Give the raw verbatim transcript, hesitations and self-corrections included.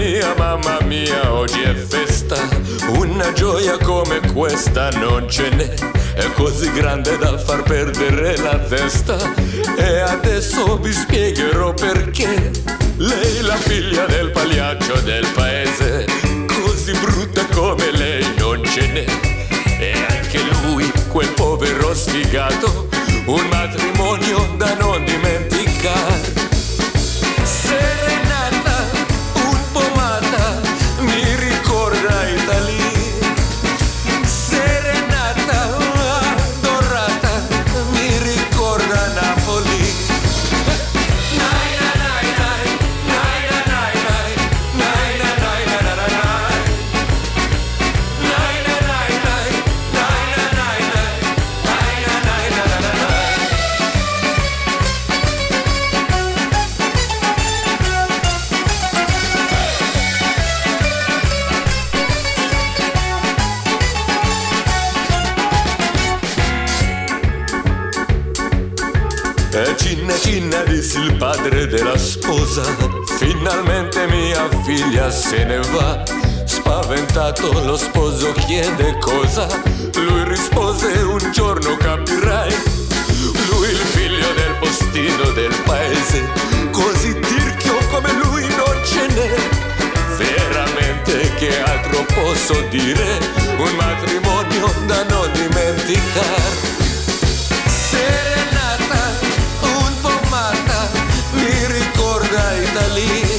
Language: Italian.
mia, mamma mia, oggi è festa. Una gioia come questa non ce n'è. È così grande da far perdere la testa. E adesso vi spiegherò perché. Lei, la figlia del pagliaccio del paese, così brutta come lei non ce n'è. E anche lui, quel povero sfigato, un matrimonio da non dimenticare. Serenata, un pomata, mi ricorda Italia. Serenata, adorata, mi ricorda Napoli. Nai, nai, nai, nai, nai, nai, nai, nai, nai, nai, nai, nai, nai. Nai, nai, nai, nai, nai, nai, nai, nai, nai, nai, nai, nai. E cinna cinna disse il padre della sposa, finalmente mia figlia se ne va. Spaventato lo sposo chiede cosa, lui rispose un giorno capirai. Lui il figlio del postino del paese, così tirchio come lui non ce n'è. Veramente che altro posso dire, un matrimonio da non dimenticare. Serenata, un pomata, mi ricorda Italia.